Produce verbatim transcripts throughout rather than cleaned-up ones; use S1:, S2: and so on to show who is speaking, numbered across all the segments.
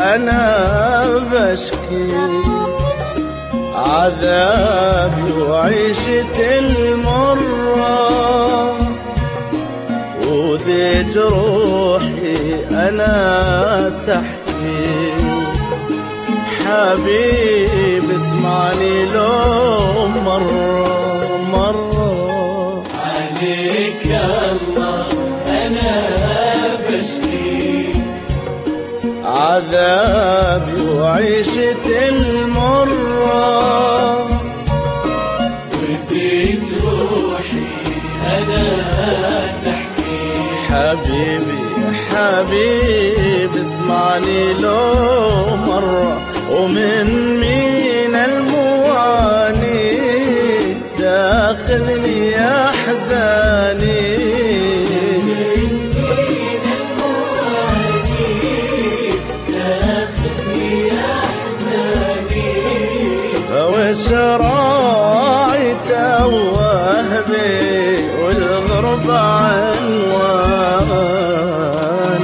S1: أنا بشكي عذابي وعيشتي المرة، وذي جروحي أنا تحكي. حبيبي اسمعني لو مرة مرة،
S2: عليك الله أنا بشكي
S1: عذابي وعيشتي المرة،
S2: وذي جروحي أنا تحكي.
S1: حبيبي حبيبي اسمعني لو مرة، ومن مين المواني تاخذني يا حزاني. وش راعي توه بي والغربة عنوان.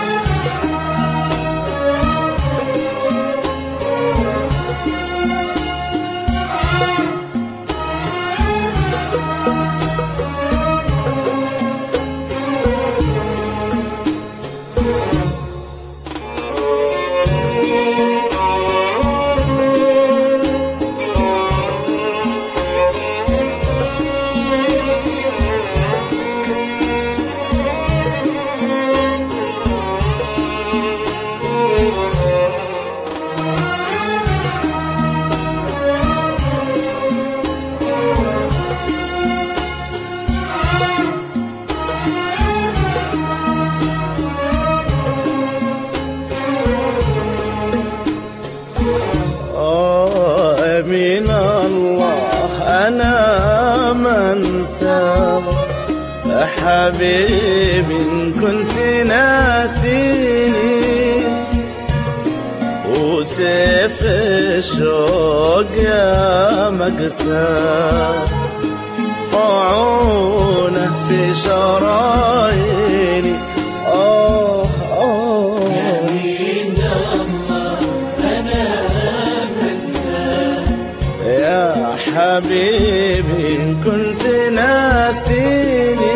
S1: من الله أنا منسى حبيبي إن كنت ناسيني، وسيف الشوق يا مقسى طاعونه في شراييني. آه آه
S2: يمين الله أنا منسى
S1: يا حبيبي إن كنت ناسيني،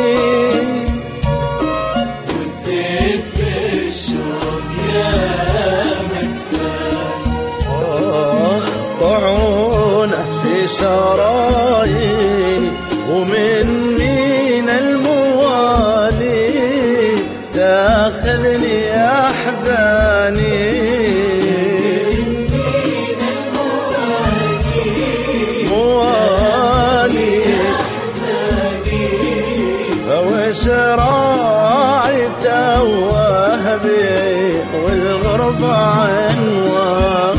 S2: وسيف الشوق يا مكسى
S1: آه طاعونه في شراييني. ومن مين الموالي تاخذني يا حزاني. وش راعي توه بي والغربة عنوان.